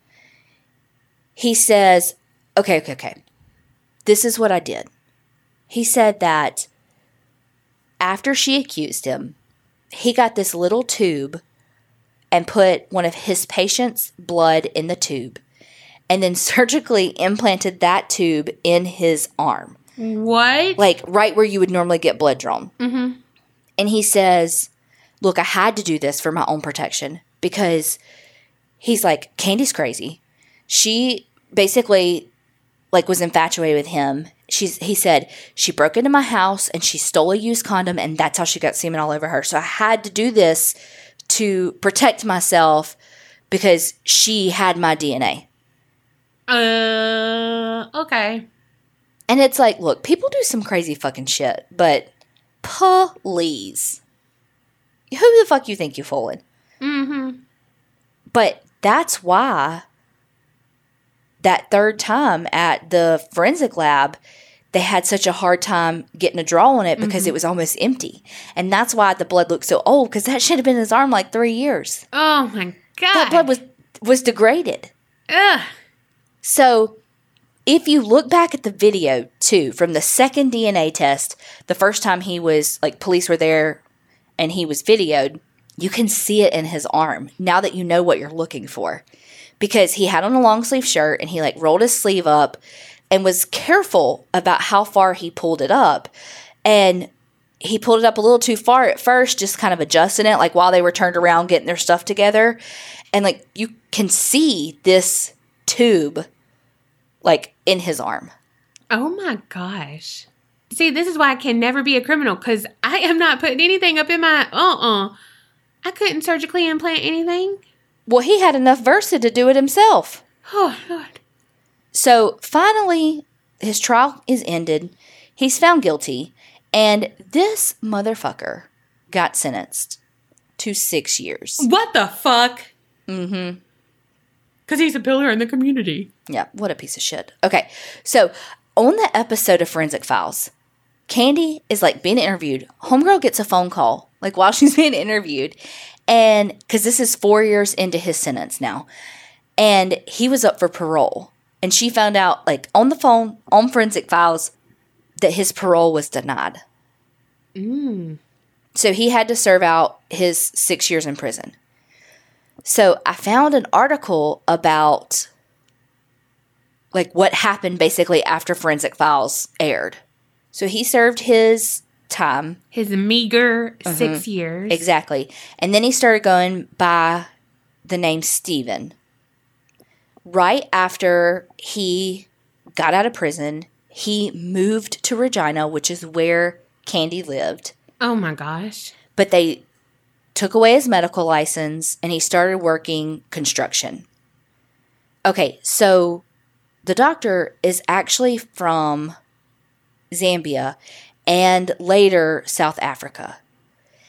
he says, okay. This is what I did. He said that after she accused him, he got this little tube and put one of his patient's blood in the tube and then surgically implanted that tube in his arm. What? Right where you would normally get blood drawn. Mm-hmm. And he says, look, I had to do this for my own protection because he's like, Candy's crazy. She basically was infatuated with him. He said, she broke into my house and she stole a used condom and that's how she got semen all over her. So I had to do this to protect myself because she had my DNA. Okay. And it's like, look, people do some crazy fucking shit, but please. Who the fuck you think you fooling? Mm-hmm. But that's why that third time at the forensic lab, they had such a hard time getting a draw on it because it was almost empty. And that's why the blood looked so old, because that should have been in his arm 3 years. Oh, my God. That blood was degraded. Ugh. So if you look back at the video, too, from the second DNA test, the first time he was, police were there and he was videoed, you can see it in his arm now that you know what you're looking for. Because he had on a long sleeve shirt and he rolled his sleeve up and was careful about how far he pulled it up. And he pulled it up a little too far at first, just kind of adjusting it, while they were turned around getting their stuff together. And you can see this tube in his arm. Oh my gosh. See, this is why I can never be a criminal, because I am not putting anything up in my, I couldn't surgically implant anything. Well, he had enough Versa to do it himself. Oh, Lord. So finally, his trial is ended. He's found guilty. And this motherfucker got sentenced to 6 years. What the fuck? Mm-hmm. Because he's a pillar in the community. Yeah, what a piece of shit. Okay, so on the episode of Forensic Files, Candy is being interviewed. Homegirl gets a phone call while she's being interviewed. And because this is 4 years into his sentence now. And he was up for parole. And she found out on the phone on Forensic Files that his parole was denied. So he had to serve out his 6 years in prison. So I found an article about what happened basically after Forensic Files aired. So he served his time. His meager 6 years. Exactly. And then he started going by the name Steven. Right after he got out of prison, he moved to Regina, which is where Candy lived. Oh my gosh. But they took away his medical license and he started working construction. Okay, so the doctor is actually from Zambia and later South Africa.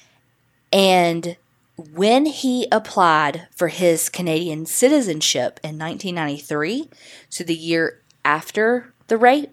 And when he applied for his Canadian citizenship in 1993, so the year after the rape,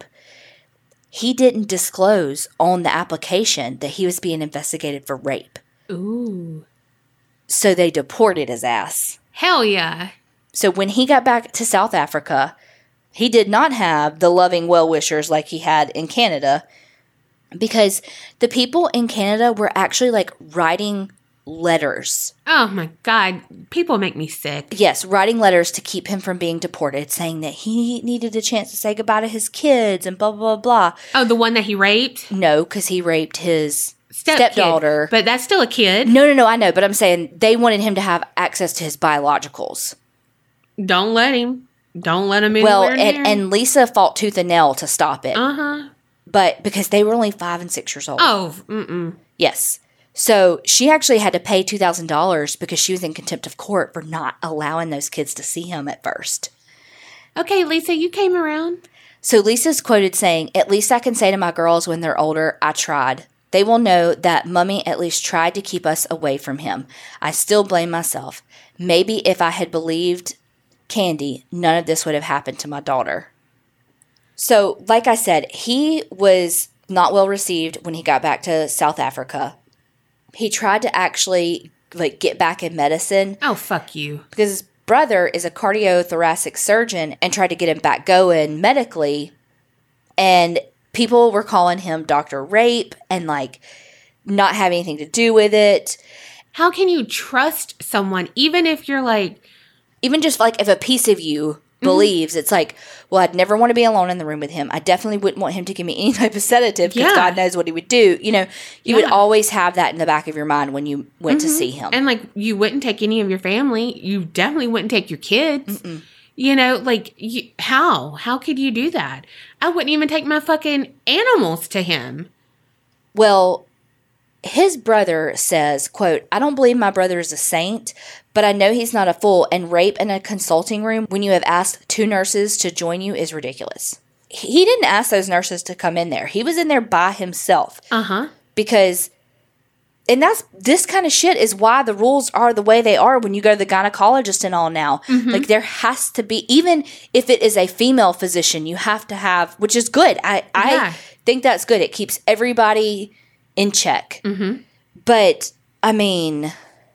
he didn't disclose on the application that he was being investigated for rape. Ooh. So they deported his ass. Hell yeah. So when he got back to South Africa, he did not have the loving well-wishers like he had in Canada, because the people in Canada were actually like writing letters. Oh my God. People make me sick. Yes, writing letters to keep him from being deported, saying that he needed a chance to say goodbye to his kids and blah, blah, blah. Oh, the one that he raped? No, because he raped his stepdaughter. But that's still a kid. No, I know. But I'm saying they wanted him to have access to his biologicals. Don't let him. Don't let him in. Well, and Lisa fought tooth and nail to stop it. Uh-huh. But because they were only 5 and 6 years old. Oh, mm-mm. Yes. So she actually had to pay $2,000 because she was in contempt of court for not allowing those kids to see him at first. Okay, Lisa, you came around. So Lisa's quoted saying, "At least I can say to my girls when they're older, I tried. They will know that Mummy at least tried to keep us away from him. I still blame myself. Maybe if I had believed Candy, none of this would have happened to my daughter." So, like I said, he was not well received when he got back to South Africa. He tried to actually get back in medicine. Oh, fuck you. Because his brother is a cardiothoracic surgeon and tried to get him back going medically. And people were calling him Dr. Rape and not having anything to do with it. How can you trust someone, even if you're even just if a piece of you believes, it's well, I'd never want to be alone in the room with him. I definitely wouldn't want him to give me any type of sedative because God knows what he would do. You would always have that in the back of your mind when you went to see him. And you wouldn't take any of your family. You definitely wouldn't take your kids. Mm-mm. How could you do that? I wouldn't even take my fucking animals to him. Well, his brother says, quote, "I don't believe my brother is a saint, but I know he's not a fool, and rape in a consulting room when you have asked 2 nurses to join you is ridiculous." He didn't ask those nurses to come in there. He was in there by himself. Uh-huh. Because, and this kind of shit is why the rules are the way they are when you go to the gynecologist and all now. Mm-hmm. There has to be, even if it is a female physician, you have to have, which is good. I think that's good. It keeps everybody in check. Mm-hmm. But, I mean,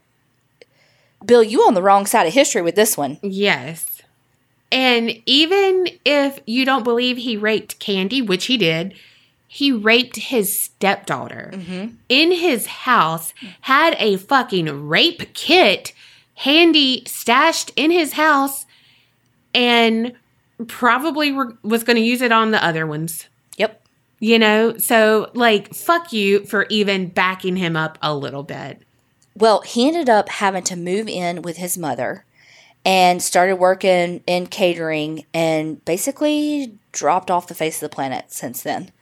Bill, you on the wrong side of history with this one. Yes. And even if you don't believe he raped Candy, which he did, he raped his stepdaughter in his house, had a fucking rape kit handy stashed in his house, and probably was going to use it on the other ones. Yep. So, fuck you for even backing him up a little bit. Well, he ended up having to move in with his mother and started working in catering and basically dropped off the face of the planet since then.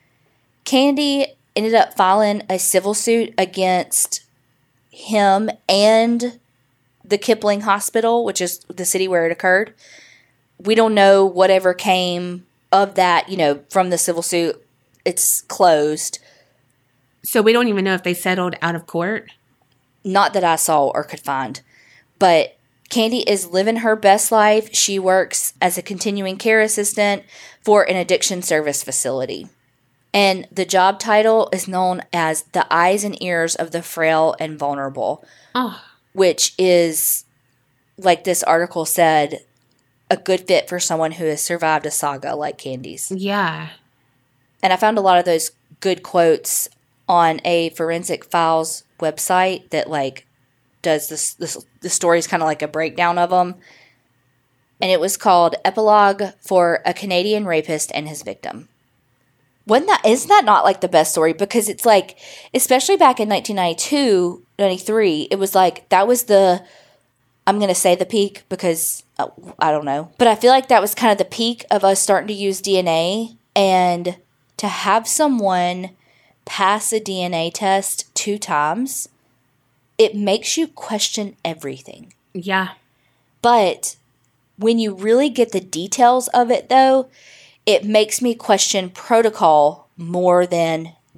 Candy ended up filing a civil suit against him and the Kipling Hospital, which is the city where it occurred. We don't know whatever came of that, from the civil suit. It's closed. So we don't even know if they settled out of court? Not that I saw or could find. But Candy is living her best life. She works as a continuing care assistant for an addiction service facility. And the job title is known as the eyes and ears of the frail and vulnerable. Oh. Which is, like this article said, a good fit for someone who has survived a saga like Candy's. Yeah. And I found a lot of those good quotes on a Forensic Files website that does the stories, kind of like a breakdown of them. And it was called Epilogue for a Canadian Rapist and His Victim. Isn't that not the best story? Because it's especially back in 1992, 93, it was that was I'm going to say the peak because I don't know. But I feel like that was kind of the peak of us starting to use DNA, and to have someone pass a DNA test 2 times, it makes you question everything. Yeah. But when you really get the details of it, though, it makes me question protocol more than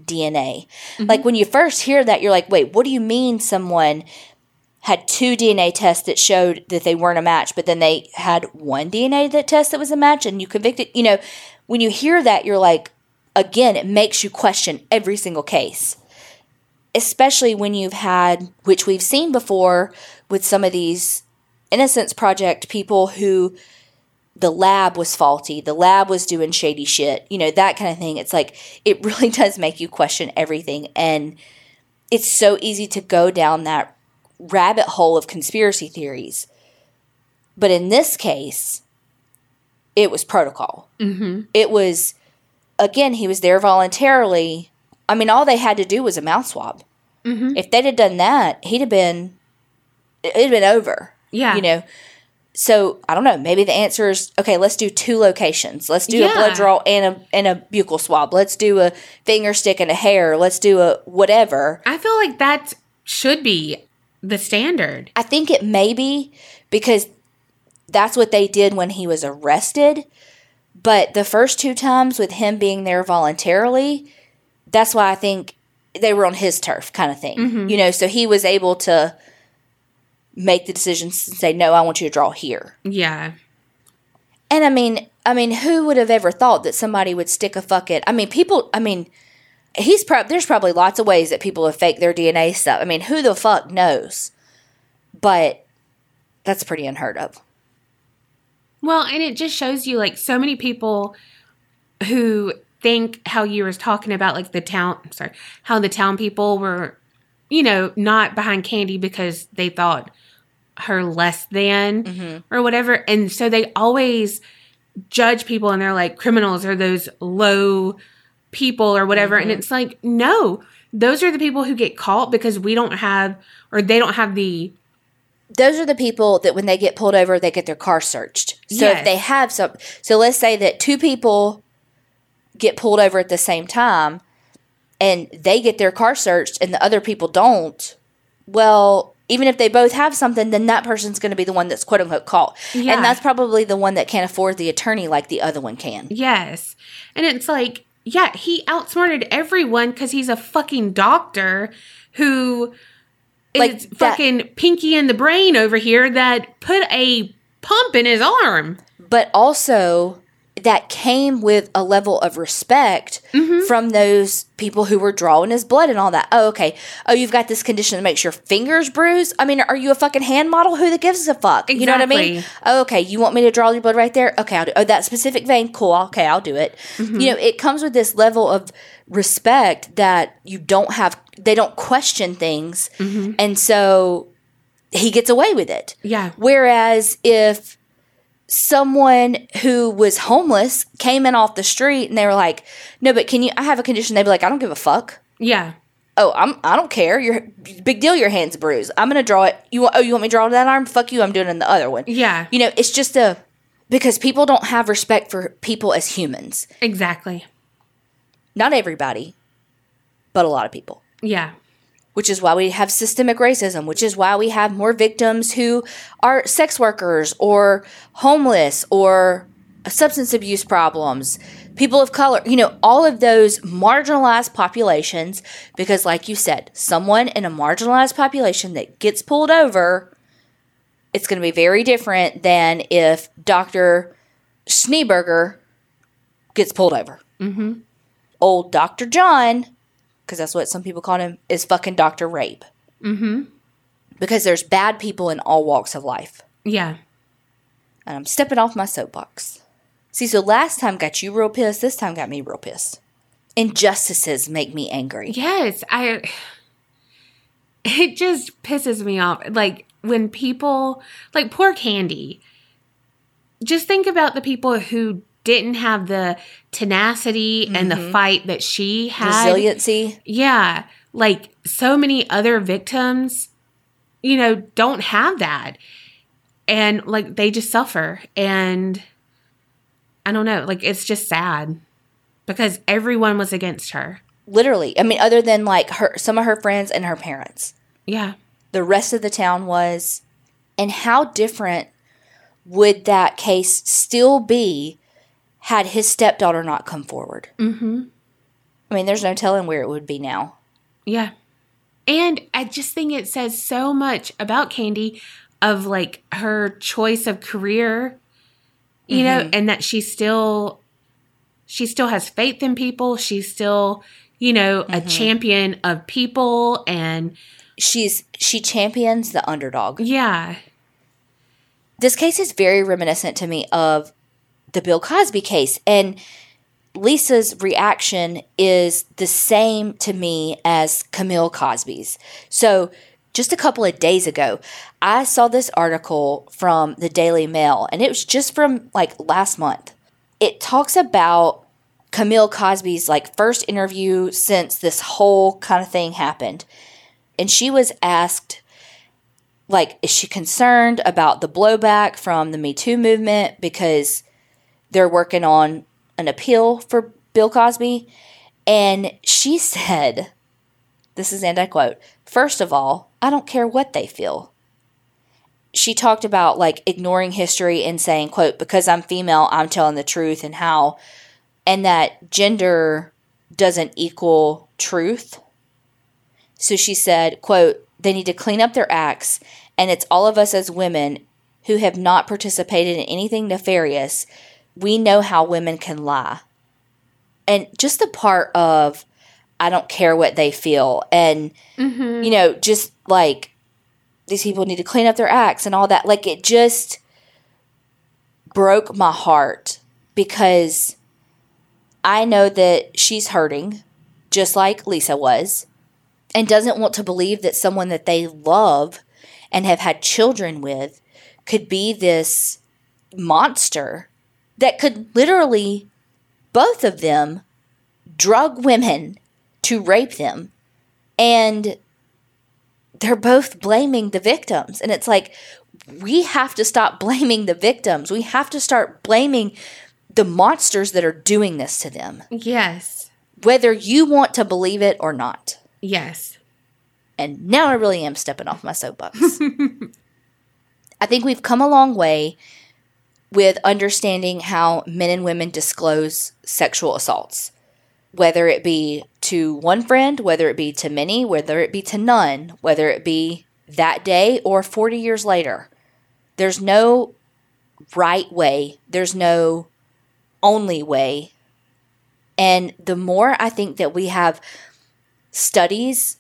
DNA. Like when you first hear that, you're like, wait, what do you mean someone had 2 DNA tests that showed that they weren't a match, but then they had 1 DNA test that was a match and you convicted? You know, when you hear that, you're like, again, it makes you question every single case. Especially when you've had, which we've seen before with some of these Innocence Project people who the lab was faulty, the lab was doing shady shit, you know, that kind of thing. It's like, it really does make you question everything. And it's so easy to go down that rabbit hole of conspiracy theories. But in this case, it was protocol. Mm-hmm. It was, again, he was there voluntarily. I mean, all they had to do was a mouth swab. Mm-hmm. If they'd have done that, it'd have been over. Yeah. You know? So, I don't know. Maybe the answer is, okay, let's do 2 locations. Let's do a blood draw and a buccal swab. Let's do a finger stick and a hair. Let's do a whatever. I feel like that should be the standard. I think it may be because that's what they did when he was arrested. But the first 2 times with him being there voluntarily, that's why I think they were on his turf kind of thing. Mm-hmm. You know, so he was able to make the decisions and say, no, I want you to draw here. Yeah. And I mean, who would have ever thought that somebody would stick a fucking, there's probably lots of ways that people have faked their DNA stuff. I mean, who the fuck knows? But that's pretty unheard of. Well, and it just shows you, like, so many people who think how you were talking about, like, how the town people were, you know, not behind Candy because they thought her less than or whatever. And so they always judge people and they're like, criminals are those low people or whatever. And it's like, no, those are the people who get caught because they don't have the... Those are the people that when they get pulled over, they get their car searched. So if they have so let's say that 2 people get pulled over at the same time and they get their car searched and the other people don't, well, even if they both have something, then that person's going to be the one that's quote unquote caught. Yeah. And that's probably the one that can't afford the attorney like the other one can. Yes. And it's like, yeah, he outsmarted everyone because he's a fucking doctor who... It's fucking Pinky in the Brain over here that put a pump in his arm. But also, that came with a level of respect from those people who were drawing his blood and all that. Oh, okay. Oh, you've got this condition that makes your fingers bruise? I mean, are you a fucking hand model? Who that gives a fuck? Exactly. You know what I mean? Oh, okay. You want me to draw your blood right there? Okay, I'll do it. Oh, that specific vein? Cool. Okay, I'll do it. You know, it comes with this level of respect that they don't question things. And so he gets away with it. Yeah. Whereas if someone who was homeless came in off the street and they were like, no, but I have a condition. They'd be like, I don't give a fuck. Yeah. Oh, I don't care. Big deal. Your hand's bruised. I'm going to draw it. You want me to draw that arm? Fuck you. I'm doing it in the other one. Yeah. You know, it's just because people don't have respect for people as humans. Exactly. Not everybody, but a lot of people. Yeah. Which is why we have systemic racism, which is why we have more victims who are sex workers or homeless or substance abuse problems, people of color, you know, all of those marginalized populations. Because like you said, someone in a marginalized population that gets pulled over, it's going to be very different than if Dr. Schneeberger gets pulled over. Old Dr. John, because that's what some people call him, is fucking Dr. Rape. Because there's bad people in all walks of life. Yeah. And I'm stepping off my soapbox. See, so last time got you real pissed, this time got me real pissed. Injustices make me angry. Yes, it just pisses me off. Like, when people, like poor Candy, just think about the people who didn't have the tenacity and the fight that she had. Resiliency. Yeah. Like, so many other victims, you know, don't have that. And, like, they just suffer. And I don't know. Like, it's just sad. Because everyone was against her. Literally. I mean, other than, like, some of her friends and her parents. Yeah. The rest of the town was. And how different would that case still be had his stepdaughter not come forward? I mean, there's no telling where it would be now. Yeah. And I just think it says so much about Kandi of like her choice of career, you know, and that she still has faith in people. She's still, you know, a champion of people, and she champions the underdog. Yeah. This case is very reminiscent to me of the Bill Cosby case, and Lisa's reaction is the same to me as Camille Cosby's. So just a couple of days ago, I saw this article from the Daily Mail, and it was just from like last month. It talks about Camille Cosby's like first interview since this whole kind of thing happened. And she was asked, like, is she concerned about the blowback from the Me Too movement because they're working on an appeal for Bill Cosby? And she said, this is, and I quote, "First of all, I don't care what they feel." She talked about like ignoring history and saying, quote, "Because I'm female, I'm telling the truth," and that gender doesn't equal truth. So she said, quote, "They need to clean up their acts, and it's all of us as women who have not participated in anything nefarious. We know how women can lie." And just the part of, I don't care what they feel, and, you know, just like, these people need to clean up their acts and all that. Like, it just broke my heart because I know that she's hurting, just like Lisa was, and doesn't want to believe that someone that they love and have had children with could be this monster that could literally, both of them, drug women to rape them. And they're both blaming the victims. And it's like, we have to stop blaming the victims. We have to start blaming the monsters that are doing this to them. Yes. Whether you want to believe it or not. Yes. And now I really am stepping off my soapbox. I think we've come a long way with understanding how men and women disclose sexual assaults. Whether it be to one friend, whether it be to many, whether it be to none, whether it be that day or 40 years later. There's no right way. There's no only way. And the more I think that we have studies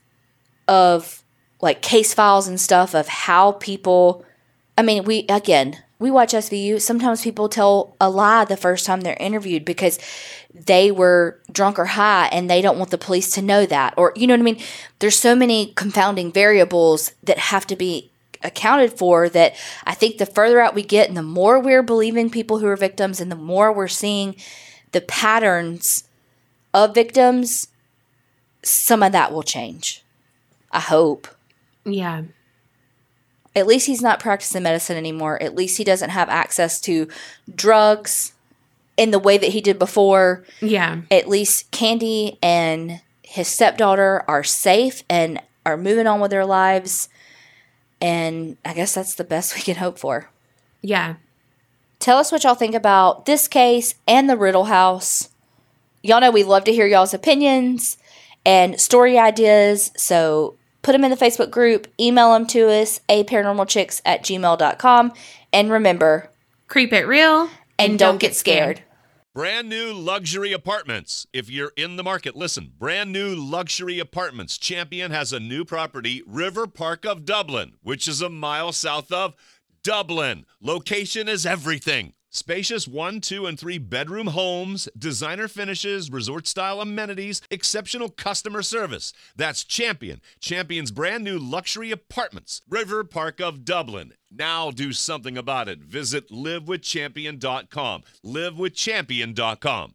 of like case files and stuff of how people, I mean, we watch SVU. Sometimes people tell a lie the first time they're interviewed because they were drunk or high and they don't want the police to know that. Or, you know what I mean? There's so many confounding variables that have to be accounted for that I think the further out we get and the more we're believing people who are victims and the more we're seeing the patterns of victims, some of that will change. I hope. Yeah. At least he's not practicing medicine anymore. At least he doesn't have access to drugs in the way that he did before. Yeah. At least Kandi and his stepdaughter are safe and are moving on with their lives. And I guess that's the best we can hope for. Yeah. Tell us what y'all think about this case and the Riddle House. Y'all know we love to hear y'all's opinions and story ideas. So put them in the Facebook group. Email them to us, aparanormalchicks@gmail.com. And remember, creep it real and don't get scared. Brand new luxury apartments. If you're in the market, listen. Brand new luxury apartments. Champion has a new property, River Park of Dublin, which is a mile south of Dublin. Location is everything. Spacious 1, 2, and 3 bedroom homes, designer finishes, resort-style amenities, exceptional customer service. That's Champion. Champion's brand new luxury apartments, River Park of Dublin. Now do something about it. Visit livewithchampion.com. livewithchampion.com.